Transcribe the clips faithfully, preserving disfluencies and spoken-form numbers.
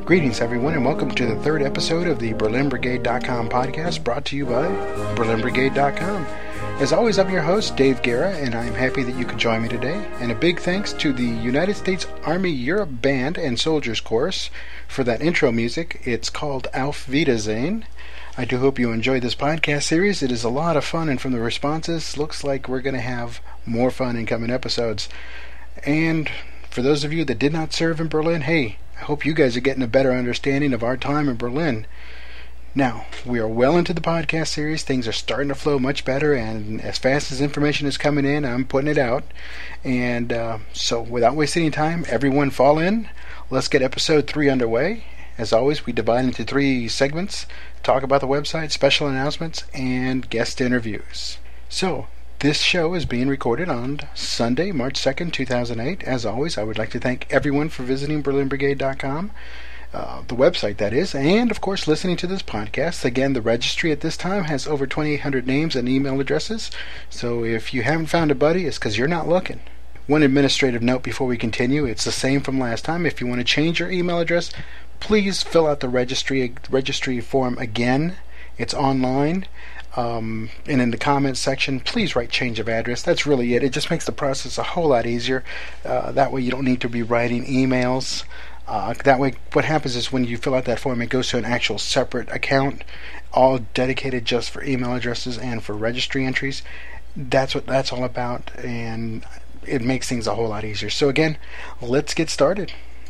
Greetings, everyone, and welcome to the third episode of the Berlin Brigade dot com podcast, brought to you by Berlin Brigade dot com. As always, I'm your host, Dave Guerra, and I'm happy that you could join me today. And a big thanks to the United States Army Europe Band and Soldiers Chorus for that intro music. It's called Auf Wiedersehen. I do hope you enjoyed this podcast series. It is a lot of fun, and from the responses, looks like we're going to have more fun in coming episodes. And for those of you that did not serve in Berlin, hey, I hope you guys are getting a better understanding of our time in Berlin. Now, we are well into the podcast series. Things are starting to flow much better, and as fast as information is coming in, I'm putting it out. And uh, so, without wasting any time, everyone fall in. Let's get episode three underway. As always, we divide into three segments: talk about the website, special announcements, and guest interviews. So, this show is being recorded on Sunday, March second, two thousand eight. As always, I would like to thank everyone for visiting Berlin Brigade dot com, uh, the website that is, and of course listening to this podcast. Again, the registry at this time has over twenty-eight hundred names and email addresses, so if you haven't found a buddy, it's because you're not looking. One administrative note before we continue: it's the same from last time. If you want to change your email address, please fill out the registry registry form again. It's online. Um, and in the comments section, please write change of address. That's really it. It just makes the process a whole lot easier. Uh, that way you don't need to be writing emails. Uh, that way what happens is when you fill out that form, it goes to an actual separate account, all dedicated just for email addresses and for registry entries. That's what that's all about, and it makes things a whole lot easier. So again, let's get started.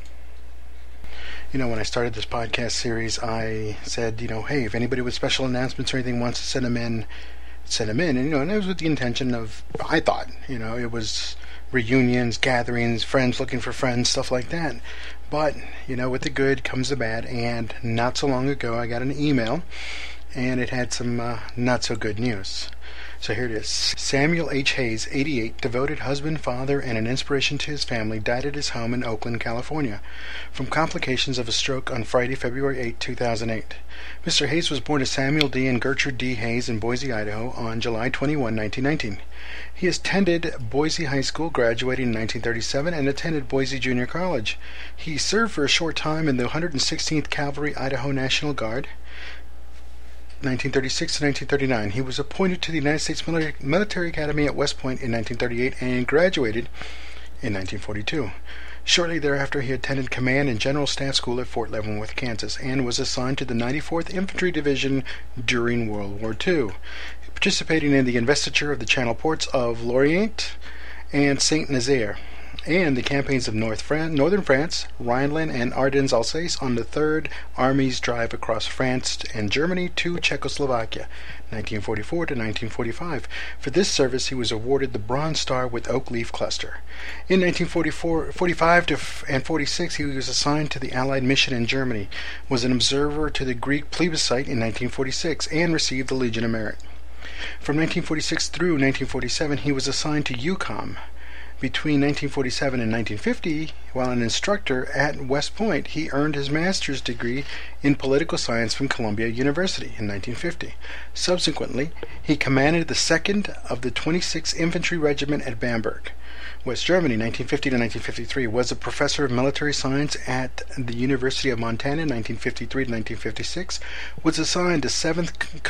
You know, when I started this podcast series, I said, you know, hey, if anybody with special announcements or anything wants to send them in, send them in. And, you know, and it was with the intention of, I thought, you know, it was reunions, gatherings, friends looking for friends, stuff like that. But, you know, with the good comes the bad. And not so long ago, I got an email, and it had some uh, not so good news. So here it is. Samuel H. Hayes, eighty-eight, devoted husband, father, and an inspiration to his family, died at his home in Oakland, California, from complications of a stroke on Friday, February eighth, two thousand eight. Mister Hayes was born to Samuel D. and Gertrude D. Hayes in Boise, Idaho, on July twenty-first, nineteen nineteen. He attended Boise High School, graduating in nineteen thirty-seven, and attended Boise Junior College. He served for a short time in the one hundred sixteenth Cavalry Idaho National Guard, nineteen thirty-six to nineteen thirty-nine. He was appointed to the United States Military Academy at West Point in nineteen thirty-eight and graduated in nineteen forty-two. Shortly thereafter, he attended Command and General Staff School at Fort Leavenworth, Kansas, and was assigned to the ninety-fourth Infantry Division during World War Two, participating in the investiture of the Channel ports of Lorient and Saint-Nazaire, and the campaigns of North Fran- northern France, Rhineland, and Ardennes-Alsace on the Third Army's drive across France and Germany to Czechoslovakia, nineteen forty-four to nineteen forty-five. For this service, he was awarded the Bronze Star with Oak Leaf Cluster. In nineteen forty-four, forty-five to f- and forty-six, he was assigned to the Allied mission in Germany, was an observer to the Greek plebiscite in nineteen forty-six, and received the Legion of Merit. From nineteen forty-six through nineteen forty-seven, he was assigned to EUCOM. Between nineteen forty-seven and nineteen fifty, while an instructor at West Point, he earned his master's degree in political science from Columbia University in nineteen fifty. Subsequently, he commanded the second of the twenty-sixth Infantry Regiment at Bamberg, West Germany, nineteen fifty to nineteen fifty-three, was a professor of military science at the University of Montana, nineteen fifty-three to nineteen fifty-six, was assigned to seventh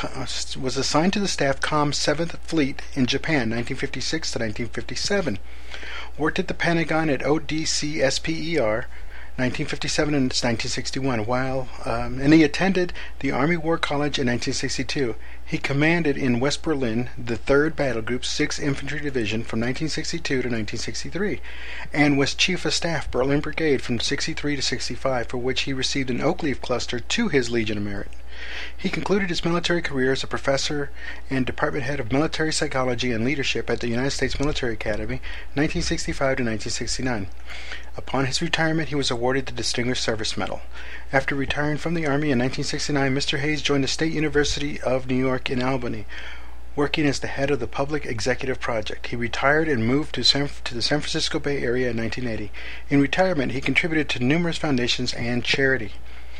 was assigned to the Staff Com seventh Fleet in Japan, nineteen fifty-six to nineteen fifty-seven. Worked at the Pentagon at O D C S P E R, nineteen fifty-seven and nineteen sixty-one, while um, and he attended the Army War College in nineteen sixty-two. He commanded in West Berlin the third Battle Group, sixth Infantry Division from nineteen sixty-two to nineteen sixty-three, and was Chief of Staff, Berlin Brigade from sixty-three to sixty-five, for which he received an Oak Leaf Cluster to his Legion of Merit. He concluded his military career as a professor and department head of military psychology and leadership at the United States Military Academy, nineteen sixty-five to nineteen sixty-nine. Upon his retirement, he was awarded the Distinguished Service Medal. After retiring from the Army in nineteen sixty-nine, Mister Hayes joined the State University of New York in Albany, working as the head of the Public Executive Project. He retired and moved to, San, to the San Francisco Bay Area in nineteen eighty. In retirement, he contributed to numerous foundations and charity.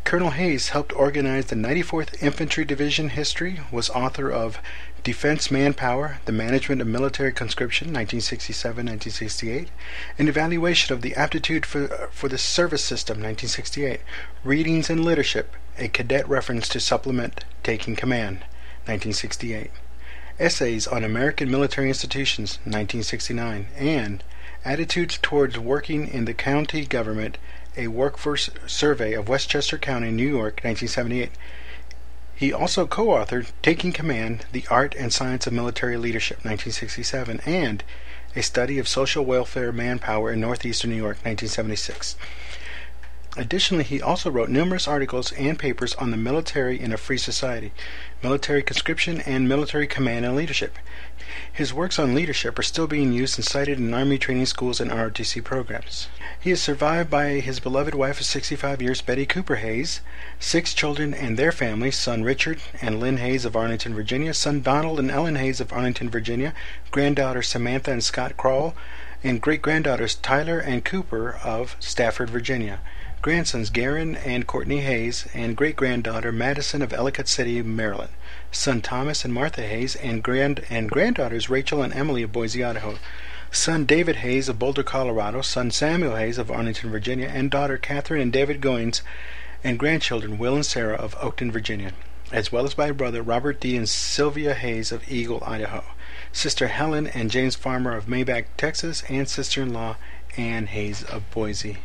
Colonel Hayes helped organize the ninety-fourth Infantry Division history, was author of Defense Manpower, The Management of Military Conscription, nineteen sixty-seven to nineteen sixty-eight, An Evaluation of the Aptitude for, for the Service System, nineteen sixty-eight, Readings in Leadership, A Cadet Reference to Supplement Taking Command, nineteen sixty-eight, Essays on American Military Institutions, nineteen sixty-nine, and Attitudes Towards Working in the County Government, A Workforce Survey of Westchester County, New York, nineteen seventy-eight. He also co-authored Taking Command, The Art and Science of Military Leadership, nineteen sixty-seven, and A Study of Social Welfare Manpower in Northeastern New York, nineteen seventy-six. Additionally, he also wrote numerous articles and papers on the military in a free society, military conscription, and military command and leadership. His works on leadership are still being used and cited in Army training schools and R O T C programs. He is survived by his beloved wife of sixty-five years, Betty Cooper Hayes, six children and their families, son Richard and Lynn Hayes of Arlington, Virginia, son Donald and Ellen Hayes of Arlington, Virginia, granddaughter Samantha and Scott Kroll, and great-granddaughters Tyler and Cooper of Stafford, Virginia, grandsons Garen and Courtney Hayes, and great-granddaughter Madison of Ellicott City, Maryland, son Thomas and Martha Hayes, and grand and granddaughters Rachel and Emily of Boise, Idaho, son David Hayes of Boulder, Colorado, son Samuel Hayes of Arlington, Virginia, and daughter Catherine and David Goins, and grandchildren Will and Sarah of Oakton, Virginia, as well as by brother Robert D. and Sylvia Hayes of Eagle, Idaho, sister Helen and James Farmer of Maybach, Texas, and sister-in-law Ann Hayes of Boise.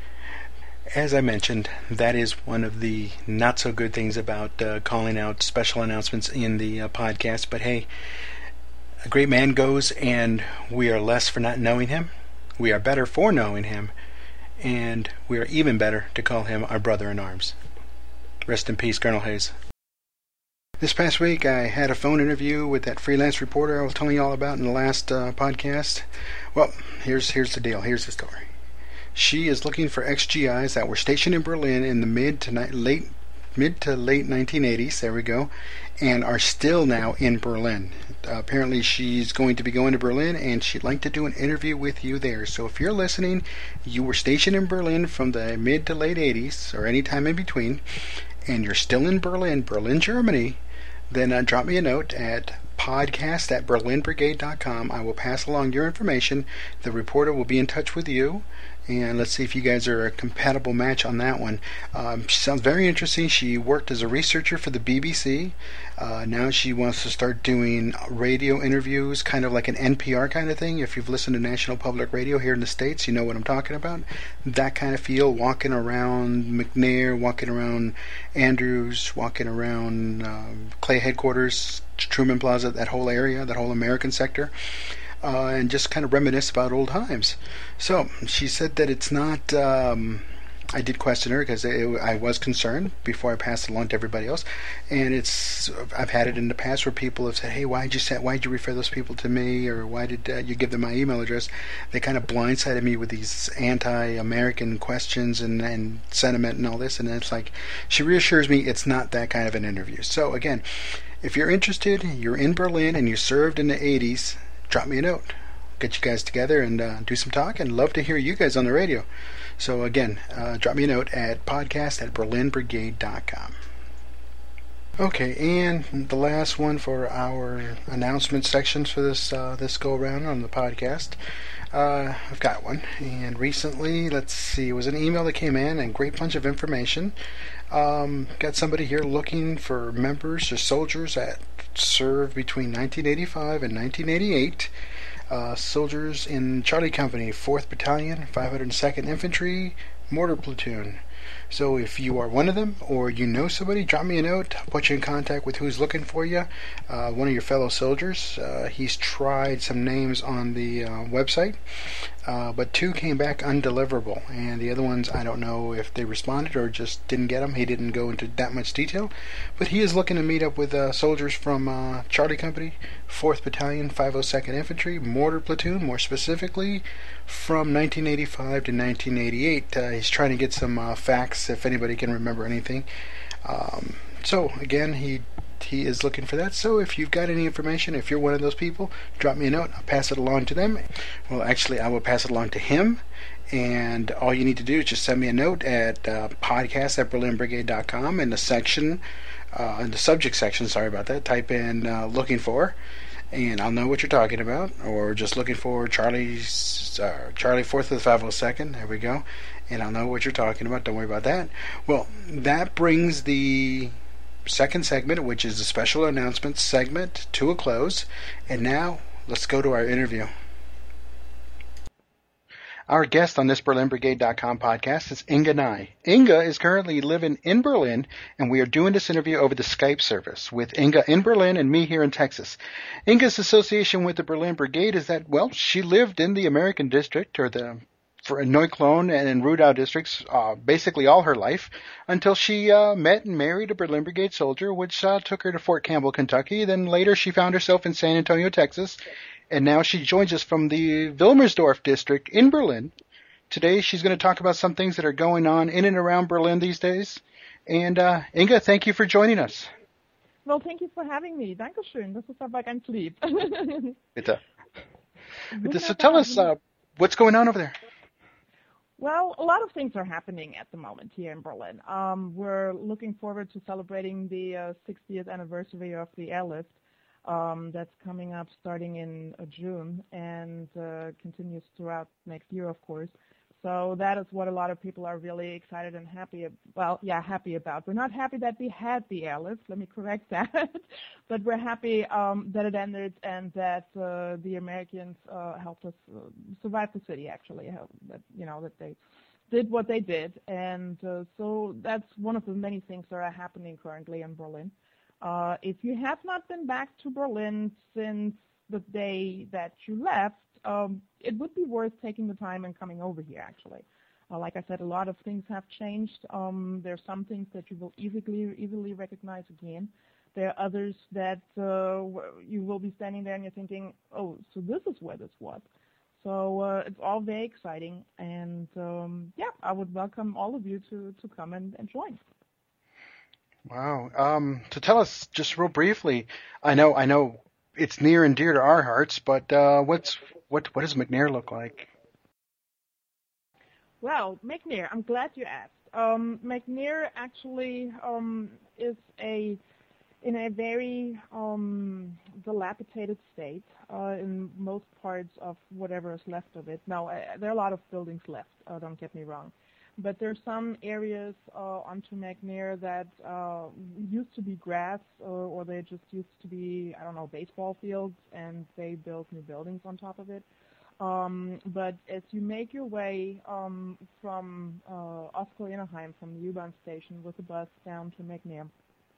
As I mentioned, that is one of the not-so-good things about uh, calling out special announcements in the uh, podcast. But hey, a great man goes, and we are less for not knowing him. We are better for knowing him, and we are even better to call him our brother in arms. Rest in peace, Colonel Hayes. This past week, I had a phone interview with that freelance reporter I was telling you all about in the last uh, podcast. Well, here's here's the deal. Here's the story. She is looking for X G Is that were stationed in Berlin in the mid to ni- late mid to late nineteen eighties. There we go, and are still now in Berlin. Uh, apparently, she's going to be going to Berlin, and she'd like to do an interview with you there. So, if you're listening, you were stationed in Berlin from the mid to late eighties, or any time in between, and you're still in Berlin, Berlin, Germany, then uh, drop me a note at podcast at berlin brigade dot com. I will pass along your information. The reporter will be in touch with you, and let's see if you guys are a compatible match on that one. Um, she sounds very interesting. She worked as a researcher for the B B C. Uh, now she wants to start doing radio interviews, kind of like an N P R kind of thing. If you've listened to National Public Radio here in the States, you know what I'm talking about. That kind of feel, walking around McNair, walking around Andrews, walking around um, Clay headquarters, Truman Plaza, that whole area, that whole American sector. Uh, and just kind of reminisce about old times. So she said that it's not. Um, I did question her because I was concerned before I passed it along to everybody else, and it's. I've had it in the past where people have said, "Hey, why did you say? Why did you refer those people to me? Or why did uh, you give them my email address?" They kind of blindsided me with these anti-American questions and, and sentiment and all this, and it's like she reassures me it's not that kind of an interview. So again, if you're interested, you're in Berlin and you served in the eighties. Drop me a note. Get you guys together and uh, do some talk, and love to hear you guys on the radio. So again, uh, drop me a note at podcast at berlin brigade dot com. Okay, and the last one for our announcement sections for this uh, this go around on the podcast. Uh, I've got one, and recently, let's see, it was an email that came in, and a great bunch of information. Um, got somebody here looking for members or soldiers that served between nineteen eighty-five and nineteen eighty-eight. Uh, soldiers in Charlie Company, fourth Battalion, five hundred second Infantry, Mortar Platoon. So if you are one of them, or you know somebody, drop me a note. I'll put you in contact with who's looking for you. Uh, one of your fellow soldiers. Uh, he's tried some names on the uh, website, uh, but two came back undeliverable, and the other ones, I don't know if they responded or just didn't get them. He didn't go into that much detail, but he is looking to meet up with uh, soldiers from uh, Charlie Company, fourth Battalion, five oh second Infantry, Mortar Platoon, more specifically from nineteen eighty-five to nineteen eighty-eight. Uh, he's trying to get some uh, facts if anybody can remember anything. Um, so again, he he is looking for that. So if you've got any information, if you're one of those people, drop me a note. I'll pass it along to them. Well, actually, I will pass it along to him. And all you need to do is just send me a note at uh, podcast at berlin brigade dot com in the section, uh, in the subject section, sorry about that, type in uh, looking for, and I'll know what you're talking about, or just looking for Charlie's, uh, Charlie fourth of the five oh second, there we go, and I'll know what you're talking about, don't worry about that. Well, that brings the second segment, which is the special announcements segment, to a close, and now let's go to our interview. Our guest on this Berlin Brigade dot com podcast is Inga Nye. Inga is currently living in Berlin, and we are doing this interview over the Skype service with Inga in Berlin and me here in Texas. Inga's association with the Berlin Brigade is that, well, she lived in the American district, or the for Neukölln and Rudau districts, uh, basically all her life, until she uh, met and married a Berlin Brigade soldier, which uh, took her to Fort Campbell, Kentucky. Then later she found herself in San Antonio, Texas, and now she joins us from the Wilmersdorf district in Berlin. Today she's going to talk about some things that are going on in and around Berlin these days. And uh, Inga, thank you for joining us. Well, thank you for having me. Dankeschön. Das ist aber ganz lieb. Bitte. Bitte. So tell us, uh, what's going on over there? Well, a lot of things are happening at the moment here in Berlin. Um, we're looking forward to celebrating the uh, sixtieth anniversary of the airlift. Um, that's coming up starting in uh, June and uh, continues throughout next year, of course. So that is what a lot of people are really excited and happy, ab- well, yeah, happy about. We're not happy that we had the airlift, let me correct that, but we're happy um, that it ended and that uh, the Americans uh, helped us uh, survive the city, actually, help, that, you know, that they did what they did. And uh, so that's one of the many things that are happening currently in Berlin. Uh, if you have not been back to Berlin since the day that you left, um, it would be worth taking the time and coming over here, actually. Uh, like I said, a lot of things have changed. Um, there are some things that you will easily easily recognize again. There are others that uh, you will be standing there and you're thinking, oh, so this is where this was. So uh, it's all very exciting. And, um, yeah, I would welcome all of you to, to come and, and join. Wow. Um, to tell us just real briefly, I know I know it's near and dear to our hearts, but uh, what's what what does McNair look like? Well, McNair, I'm glad you asked. Um, McNair actually um, is a in a very um, dilapidated state uh, in most parts of whatever is left of it. Now, uh, there are a lot of buildings left, uh, don't get me wrong. But there's some areas uh, onto McNair that uh, used to be grass, uh, or they just used to be, I don't know, baseball fields, and they built new buildings on top of it. Um, but as you make your way um, from uh, Oskar-Innerheim, from the U-Bahn station with the bus down to McNair,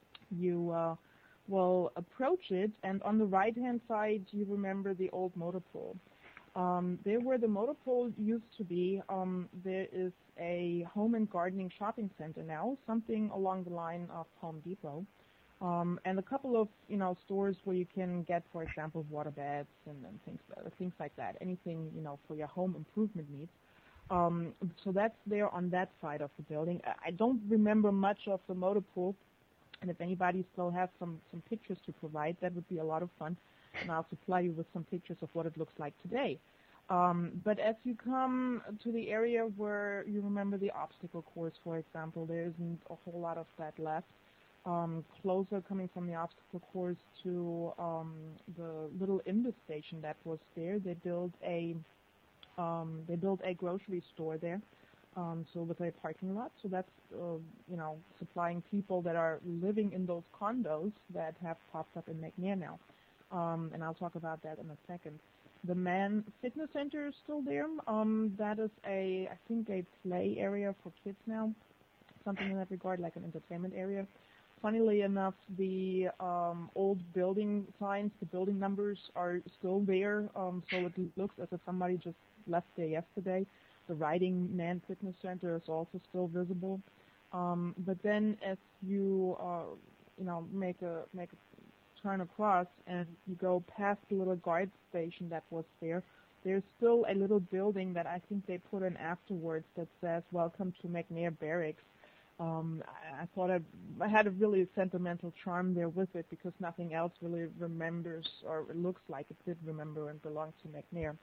you uh, will approach it, and on the right-hand side, you remember the old motor pool. Um, there where the motor pool used to be, um, there is a home and gardening shopping center now, something along the line of Home Depot, um, and a couple of, you know, stores where you can get, for example, water beds and, and things, uh, things like that, anything, you know, for your home improvement needs. Um, so that's there on that side of the building. I don't remember much of the motor pool, and if anybody still has some, some pictures to provide, that would be a lot of fun. And I'll supply you with some pictures of what it looks like today. Um, but as you come to the area where you remember the obstacle course, for example, there isn't a whole lot of that left. Um, closer coming from the obstacle course to um, the little Imbiss station that was there, they built a um, they built a grocery store there. Um, so with a parking lot, so that's, uh, you know, supplying people that are living in those condos that have popped up in McNair now. Um, and I'll talk about that in a second. The Man Fitness Center is still there. Um, that is a, I think, a play area for kids now, something in that regard, like an entertainment area. Funnily enough, the um, old building signs, the building numbers are still there, um, so it looks as if somebody just left there yesterday. The Riding Man Fitness Center is also still visible. Um, but then as you, uh, you know, make a make a turn across and you go past the little guard station that was there, there's still a little building that I think they put in afterwards that says, "Welcome to McNair Barracks." Um, I, I thought I, I had a really sentimental charm there with it because nothing else really remembers or it looks like it did remember and belonged to McNair.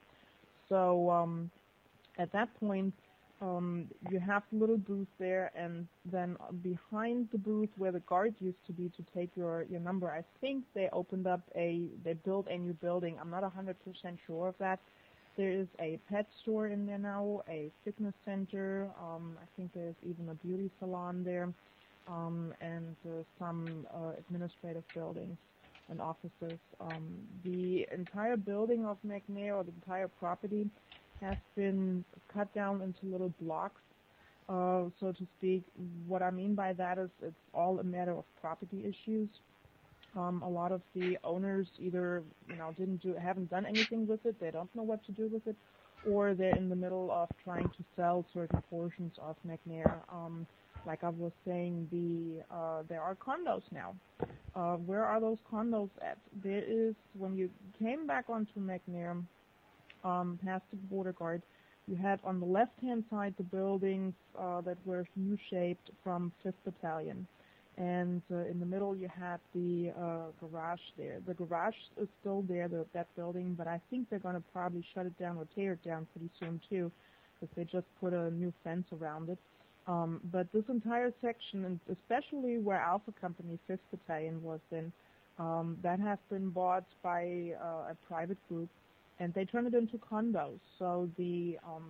So um, at that point, um, you have the little booth there, and then behind the booth where the guard used to be to take your, your number, I think they opened up a, they built a new building. I'm not one hundred percent sure of that. There is a pet store in there now, a fitness center. Um, I think there's even a beauty salon there, um, and uh, some uh, administrative buildings and offices. Um, the entire building of McNair, or the entire property, has been cut down into little blocks, uh, so to speak. What I mean by that is it's all a matter of property issues. Um, a lot of the owners either, you know, didn't do, haven't done anything with it, they don't know what to do with it, or they're in the middle of trying to sell certain portions of McNair. Um, like I was saying, the uh, there are condos now. Uh, where are those condos at? There is, when you came back onto McNair, um, past the border guard, you had on the left-hand side the buildings uh, that were U-shaped from fifth Battalion. And uh, in the middle you had the uh, garage there. The garage is still there, the, that building, but I think they're going to probably shut it down or tear it down pretty soon too, because they just put a new fence around it. Um, but this entire section, and especially where Alpha Company fifth Battalion was in, um, that has been bought by uh, a private group, and they turned it into condos. So the um,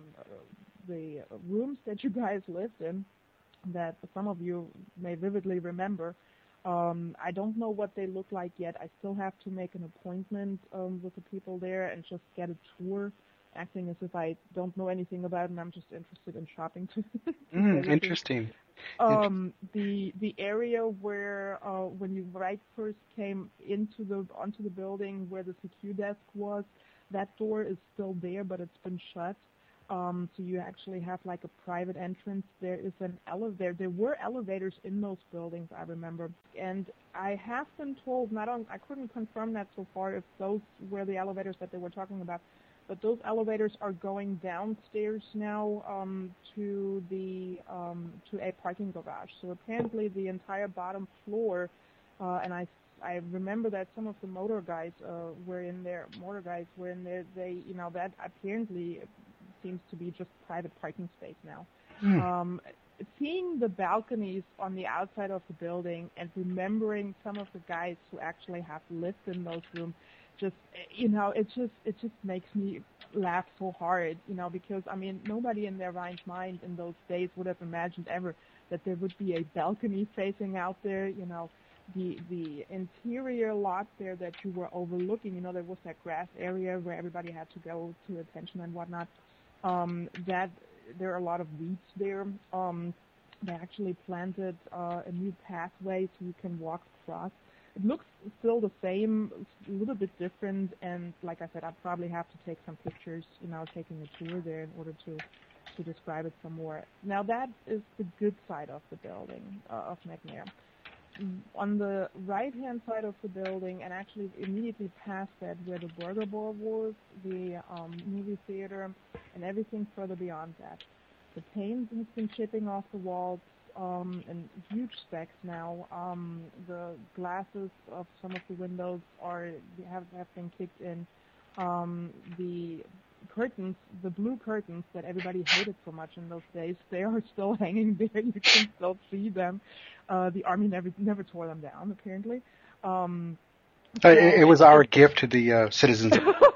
the rooms that you guys lived in, that some of you may vividly remember, um, I don't know what they look like yet. I still have to make an appointment um, with the people there and just get a tour, acting as if I don't know anything about it and I'm just interested in shopping. To mm, interesting. Um, the the area where uh, when you right first came into the onto the building where the C Q desk was, that door is still there, but it's been shut. Um, so you actually have like a private entrance. There is an elevator. There were elevators in those buildings, I remember. And I have been told, not on, I couldn't confirm that so far if those were the elevators that they were talking about, but those elevators are going downstairs now um, to the um, to a parking garage. So apparently the entire bottom floor, uh, and I I remember that some of the motor guys uh, were in there. Motor guys were in there. They, you know, that apparently seems to be just private parking space now. Mm. Um, seeing the balconies on the outside of the building and remembering some of the guys who actually have lived in those rooms, just, you know, it just it just makes me laugh so hard, you know, because, I mean, nobody in their right mind in those days would have imagined ever that there would be a balcony facing out there, you know. The the interior lot there that you were overlooking, you know, there was that grass area where everybody had to go to attention and whatnot. Um, that there are a lot of weeds there. Um, they actually planted uh, a new pathway so you can walk across. It looks still the same, a little bit different, and like I said, I'd probably have to take some pictures, you know, taking a tour there in order to to describe it some more. Now that is the good side of the building uh, of McNair. On the right-hand side of the building, and actually immediately past that, where the burger bar was, the um, movie theater, and everything further beyond that. The paint has been chipping off the walls um, in huge specks now. Um, the glasses of some of the windows are have, have been kicked in. Um, the curtains, the blue curtains that everybody hated so much in those days, they are still hanging there. You can still see them. Uh, the army never never tore them down, apparently. Um, uh, it, it was our gift to the uh, citizens.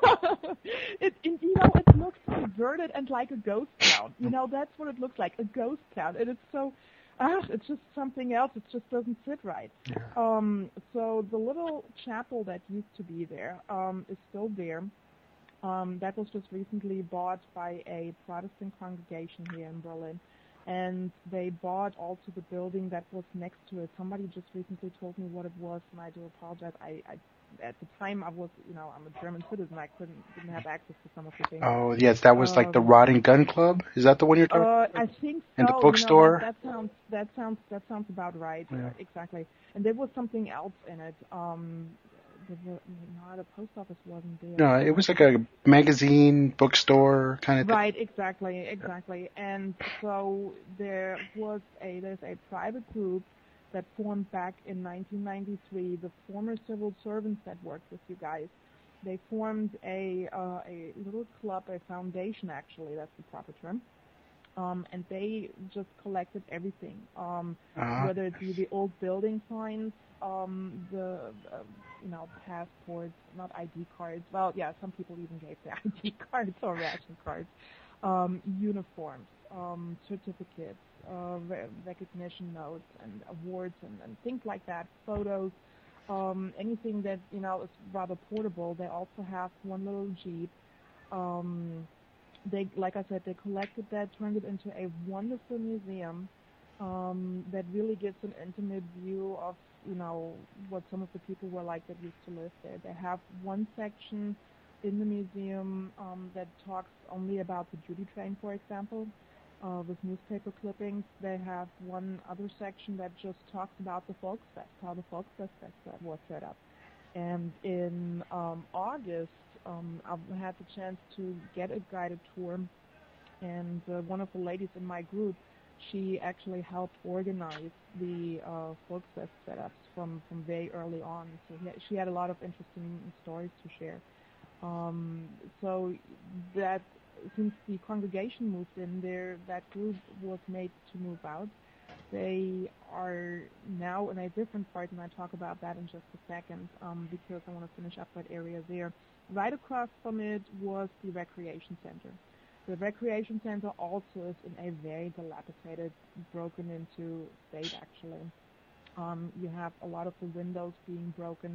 it, it, you know, it looks perverted and like a ghost town. You know, that's what it looks like, a ghost town. And it's so, ah, it's just something else. It just doesn't sit right. Yeah. Um, so the little chapel that used to be there um, is still there. Um, that was just recently bought by a Protestant congregation here in Berlin. And they bought also the building that was next to it. Somebody just recently told me what it was, and I do apologize. I, I at the time I was, you know, I'm a German citizen. I couldn't didn't have access to some of the things. Oh yes, that was um, like the Rod and Gun Club. Is that the one you're talking uh, about? I think so. And the bookstore. You know, that, that sounds that sounds that sounds about right. Yeah. Uh, exactly. And there was something else in it. Um, the, the no, the post office wasn't there. No, it was like a magazine, bookstore kind of thing. Right, exactly, exactly. And so there was a there's a private group that formed back in nineteen ninety-three. The former civil servants that worked with you guys, they formed a uh, a little club, a foundation actually. That's the proper term. Um, and they just collected everything, um, uh-huh. whether it be the old building signs, um, the, uh, you know, passports, not I D cards. Well, yeah, some people even gave their I D cards or ration cards, um, uniforms, um, certificates, uh, re- recognition notes, and awards, and, and things like that, photos, um, anything that, you know, is rather portable. They also have one little Jeep. Um, They, like I said, they collected that, turned it into a wonderful museum um, that really gives an intimate view of, you know, what some of the people were like that used to live there. They have one section in the museum um, that talks only about the Judy train, for example, uh, with newspaper clippings. They have one other section that just talks about the Volksfest, how the Volksfest was set up. And in um, August, Um, I've had the chance to get a guided tour, and uh, one of the ladies in my group, she actually helped organize the uh, Volksfest setups from, from very early on. So she had a lot of interesting stories to share. Um, so that since the congregation moved in there, that group was made to move out. They are now in a different part, and I'll talk about that in just a second um, because I want to finish up that area there. Right across from it was the recreation center. The recreation center also is in a very dilapidated, broken into state, actually. Um, you have a lot of the windows being broken,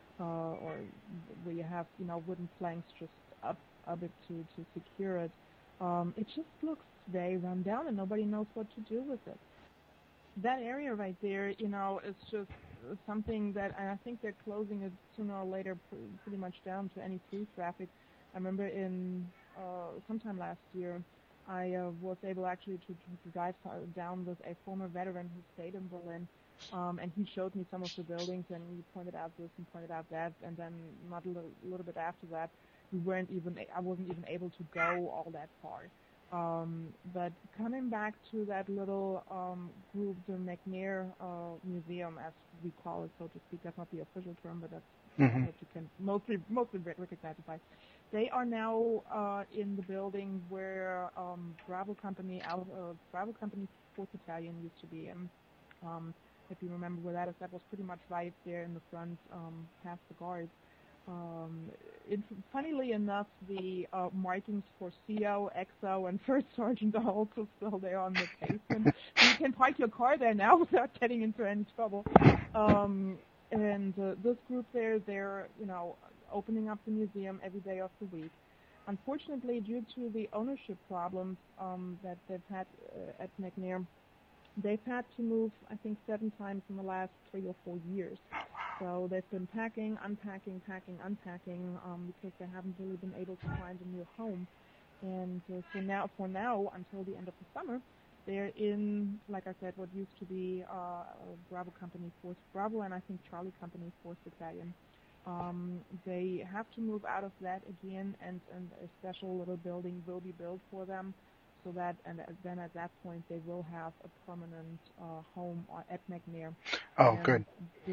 uh, or where you have, you know, wooden planks just up, up it to, to secure it. Um, it just looks very run down, and nobody knows what to do with it. That area right there, you know, is just something that, and I think they're closing it sooner or later pr- pretty much down to any through traffic. I remember in uh, sometime last year, I uh, was able actually to, to, to drive down with a former veteran who stayed in Berlin, um, and he showed me some of the buildings, and he pointed out this and pointed out that, and then not a little, little bit after that, we weren't even, I wasn't even able to go all that far. Um, but coming back to that little um, group, the McNair uh, Museum, as we call it, so to speak, that's not the official term, but that's mm-hmm. what you can mostly mostly recognize it by. They are now uh, in the building where um, Bravo Company, out uh, Bravo Company fourth Battalion used to be in. Um, if you remember where that is, that was pretty much right there in the front, um, past the guards. Um, it, funnily enough, the uh, markings for C O, X O, and First Sergeant are also still there on the pavement. You can park your car there now without getting into any trouble. Um, and uh, this group there, they're, you know, opening up the museum every day of the week. Unfortunately, due to the ownership problems um, that they've had uh, at McNair, they've had to move, I think, seven times in the last three or four years. So they've been packing, unpacking, packing, unpacking, um, because they haven't really been able to find a new home. And uh, so now, for now, until the end of the summer, they're in, like I said, what used to be uh, Bravo Company fourth Bravo, and I think Charlie Company fourth Battalion. Um, they have to move out of that again, and, and a special little building will be built for them. So that, and then at that point, they will have a permanent uh, home at McNair. Oh, and good. The,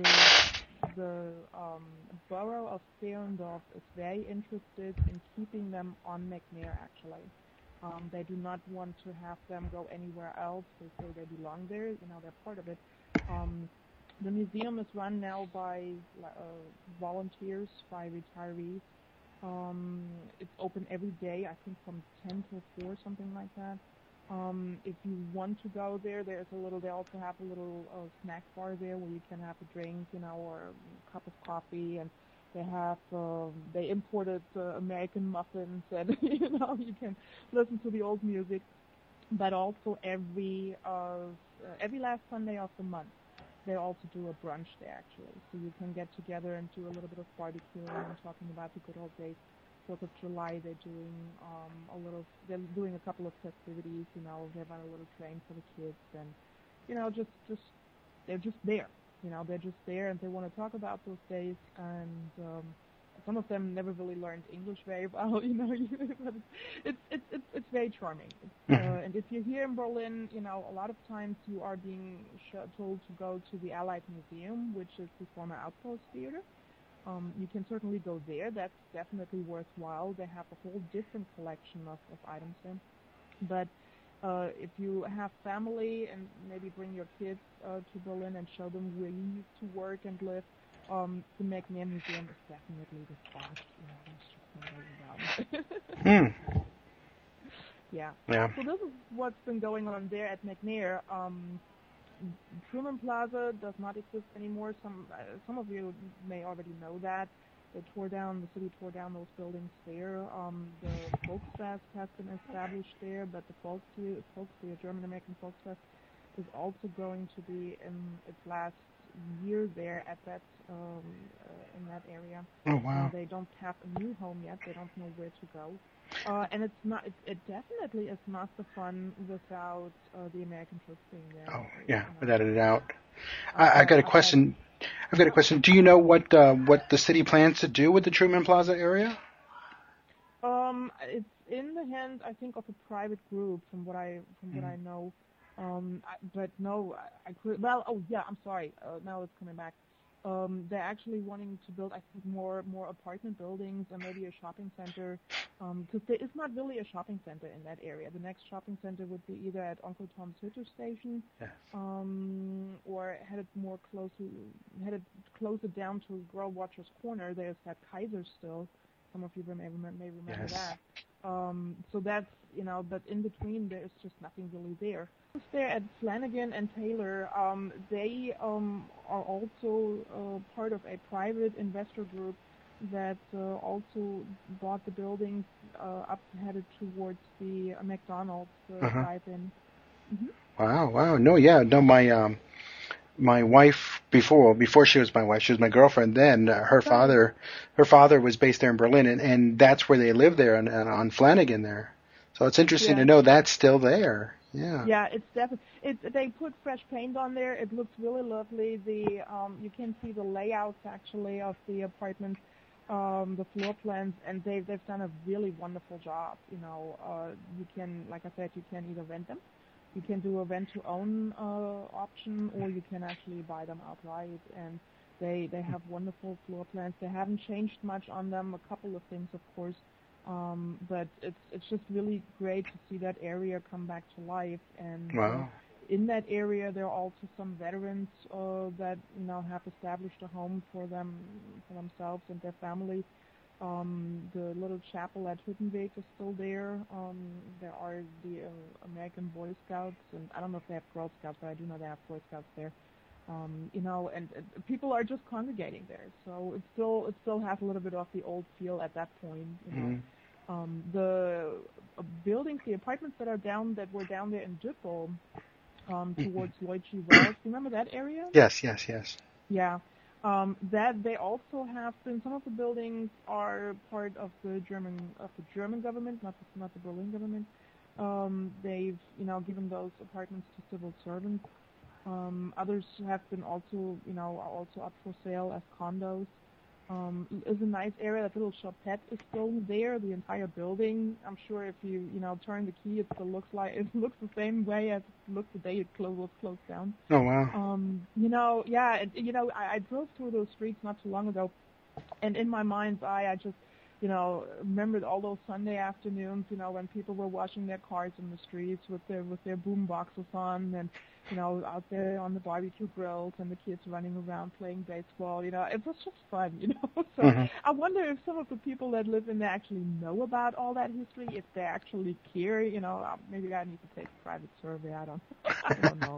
the um, borough of Zehlendorf is very interested in keeping them on McNair, actually. Um, they do not want to have them go anywhere else. They say they belong there. You know, they're part of it. Um, the museum is run now by uh, volunteers, by retirees. Um, it's open every day, I think from ten to four, something like that. Um, if you want to go there, there's a little, they also have a little uh, snack bar there where you can have a drink, you know, or a cup of coffee, and they have, uh, they imported uh, American muffins, and, you know, you can listen to the old music, but also every, uh, every last Sunday of the month, they also do a brunch there, actually. So you can get together and do a little bit of barbecuing and talking about the good old days. fourth of July, they're doing um, a little, they're doing a couple of festivities, you know, they run a little train for the kids, and, you know, just, just, they're just there. You know, they're just there and they want to talk about those days, and um, some of them never really learned English very well. You know, but it's it's it's it's very charming. Uh, and if you're here in Berlin, you know, a lot of times you are being sh- told to go to the Allied Museum, which is the former Outpost Theater. Um, you can certainly go there. That's definitely worthwhile. They have a whole different collection of, of items there. But uh, if you have family and maybe bring your kids uh, to Berlin and show them where you used to work and live, um, the McNair Museum is definitely the spot. You know, there's just no way around it. Hmm. Yeah. Yeah. So this is what's been going on there at McNair. Um, Truman Plaza does not exist anymore. Some uh, some of you may already know that. They tore down, the city tore down those buildings there. Um, the Volksfest has been established there, but the Volkstheater, Volkstheater, German-American Volksfest, is also going to be in its last year there at that um, uh, in that area. Oh, wow. Uh, they don't have a new home yet. They don't know where to go. Uh, and it's not. It, it definitely is not the fun without uh, the American troops being there. Oh, yeah, You know. without a doubt. Uh, I, I got a uh, question. I've got a question. Do you know what uh, what the city plans to do with the Truman Plaza area? Um, it's in the hands, I think, of a private group, from what I from what I know. Um, I, but no, I, I could. Well, oh yeah, I'm sorry. Uh, now it's coming back. Um, they're actually wanting to build, I think, more more apartment buildings and maybe a shopping center, because um, there is not really a shopping center in that area. The next shopping center would be either at Uncle Tom's Hütte Station, Yes. um, or headed more closer, headed closer down to Girl Watcher's Corner. There's that Kaiser still. Some of you may remember, may remember Yes. that. Um, so that's, you know, but in between there is just nothing really there. There at Flanagan and Taylor, um, they um, are also uh, part of a private investor group that uh, also bought the buildings uh, up headed towards the uh, McDonald's uh, Uh-huh. drive-in. Mm-hmm. Wow, wow. No, yeah, no, my um, my wife before before she was my wife, she was my girlfriend then. Uh, her father, her father was based there in Berlin, and, and that's where they lived there on, on Flanagan there. So it's interesting Yeah. to know that's still there. Yeah. Yeah, it's definitely. It, they put fresh paint on there. It looks really lovely. The um, you can see the layouts actually of the apartments, um, the floor plans, and they've they've done a really wonderful job. You know, uh, you can, like I said, you can either rent them, you can do a rent to own uh, option, or you can actually buy them outright. And they they have wonderful floor plans. They haven't changed much on them. A couple of things, of course. Um, but it's it's just really great to see that area come back to life. And Wow. uh, in that area, there are also some veterans uh, that you know have established a home for them, for themselves and their family. Um, the little chapel at Hüttenweg is still there. Um, there are the uh, American Boy Scouts, and I don't know if they have Girl Scouts, but I do know they have Boy Scouts there. Um, you know, and, and people are just congregating there, so it still it still has a little bit of the old feel at that point. You know, Mm-hmm. um, the uh, buildings, the apartments that are down that were down there in Düppel, um, towards Lloyd G. Wells. Remember that area? Yes, yes, yes. Yeah. Um, that they also have been. Some of the buildings are part of the German of the German government, not the, not the Berlin government. Um, they've you know given those apartments to civil servants. Um, others have been also, you know, are also up for sale as condos. Um, it's a nice area. That little Chopette is still there. The entire building. I'm sure if you, you know, turn the key, it still looks like it looks the same way as it looked the day it closed, was closed down. Oh, wow. Um, you know, yeah, it, you know, I, I drove through those streets not too long ago, and in my mind's eye, I just, you know, remembered all those Sunday afternoons, you know, when people were washing their cars in the streets with their with their boom boxes on, and you know, out there on the barbecue grills, and the kids running around playing baseball. You know, it was just fun, you know. So Mhm. I wonder if some of the people that live in there actually know about all that history, if they actually care. You know, uh, maybe I need to take a private survey. I don't, I don't know.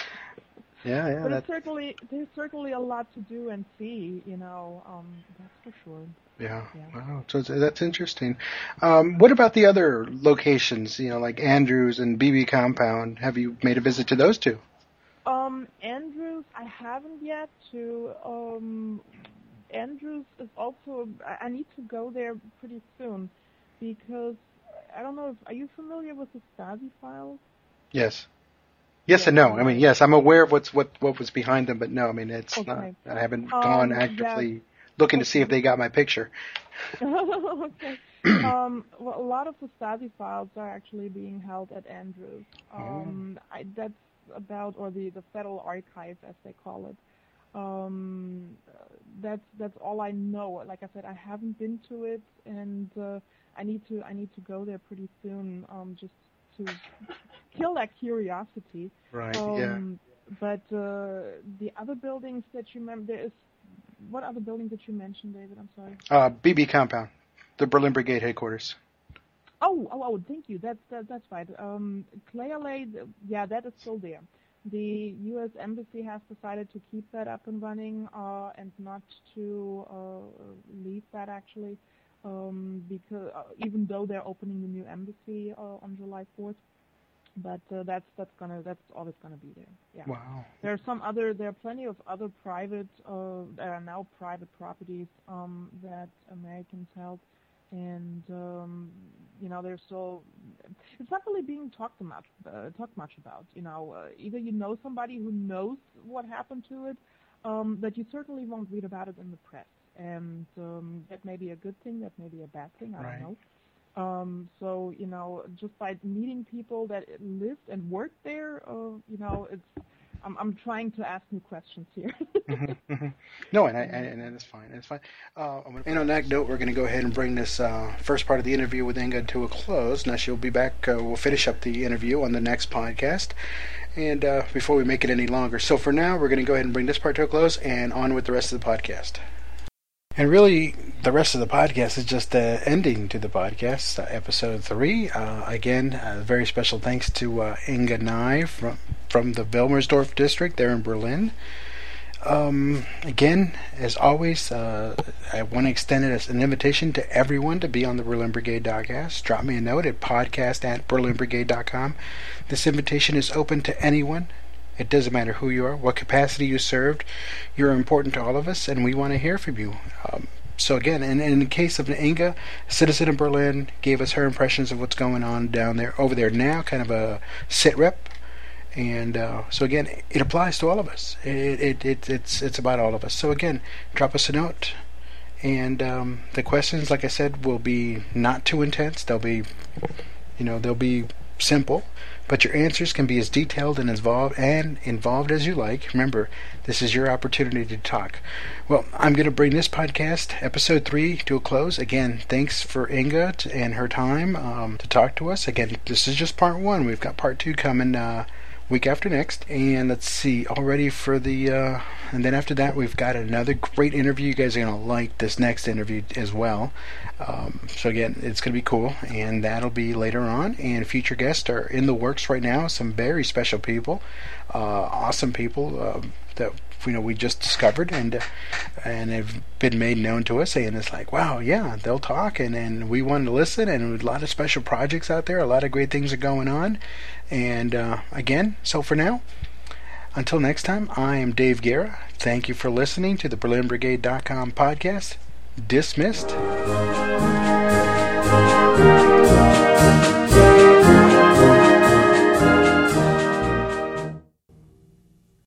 Yeah, yeah. But That, it's certainly there's certainly a lot to do and see. You know, um, that's for sure. yeah. Yeah. Wow. So it's- that's interesting. Um, what about the other locations? You know, like Andrews and B B Compound. Have you made a visit to those two? Um, Andrews, I haven't yet. To um, Andrews is also. I, I need to go there pretty soon because I don't know. If, are you familiar with the Stasi files? Yes. Yes and no. I mean, yes, I'm aware of what's what what was behind them, but no, I mean, it's Okay. not. I haven't Um, gone yeah. actively looking to see if they got my picture. Okay. Um, well, a lot of the Stasi files are actually being held at Andrews. Um, I, that's about, or the, the Federal Archive, as they call it. Um, that's that's all I know. Like I said, I haven't been to it, and uh, I need to I need to go there pretty soon, um, just to kill that curiosity. Right. Um, Yeah. But uh, the other buildings that you remember, there is. What other buildings did you mention, David? I'm sorry. Uh, B B compound, the Berlin Brigade headquarters. Oh, oh, oh! Thank you. That's that, that's right. Um, Clay Alley, yeah, that is still there. The U S Embassy has decided to keep that up and running, uh, and not to uh, leave that actually, um, because uh, even though they're opening the new embassy uh, on July fourth, but uh, that's that's gonna that's always gonna be there. Yeah. Wow. There are some other, there are plenty of other private, uh, there are now private properties um, that Americans held, and um, you know, they're still, it's not really being talked much, uh, talked much about. You know, uh, either you know somebody who knows what happened to it, um, but you certainly won't read about it in the press, and um, that may be a good thing, that may be a bad thing, I Right. don't know. Um, so, you know, just by meeting people that lived and worked there, uh, you know, it's, I'm, I'm trying to ask new questions here. Mm-hmm, mm-hmm. No, and, I, and, and it's fine. It's fine. Uh, and on that note, we're going to go ahead and bring this uh, first part of the interview with Inga to a close. Now she'll be back. Uh, we'll finish up the interview on the next podcast. And uh, before we make it any longer. So for now, we're going to go ahead and bring this part to a close and on with the rest of the podcast. And really, the rest of the podcast is just the ending to the podcast, uh, episode three. Uh, again, uh, very special thanks to uh, Inga Nye from from the Wilmersdorf district there in Berlin. Um, again, as always, uh, I want to extend it as an invitation to everyone to be on the Berlin Brigade podcast. Drop me a note at podcast at berlin brigade dot com. This invitation is open to anyone. It doesn't matter who you are, what capacity you served. You're important to all of us, and we want to hear from you. Um, so again, in, in the case of Inga, a citizen of Berlin, gave us her impressions of what's going on down there, over there now, kind of a sit rep. And uh, so again, it applies to all of us. It, it, it it's it's about all of us. So again, drop us a note, and um, the questions, like I said, will be not too intense. They'll be, you know, they'll be simple. But your answers can be as detailed and involved and involved as you like. Remember, this is your opportunity to talk. Well, I'm going to bring this podcast, episode three, to a close. Again, thanks for Inga to, and her time um, to talk to us. Again, this is just part one. We've got part two coming uh, week after next. And let's see, all ready for the... Uh, and then after that, we've got another great interview. You guys are going to like this next interview as well. Um, so again, it's going to be cool, and that'll be later on. And future guests are in the works right now. Some very special people, uh, awesome people uh, that you know we just discovered, and uh, and have been made known to us. And it's like, wow, yeah, they'll talk, and, and we want to listen. And a lot of special projects out there. A lot of great things are going on. And uh, again, so for now, until next time, I am Dave Guerra. Thank you for listening to the berlin brigade dot com podcast. Dismissed.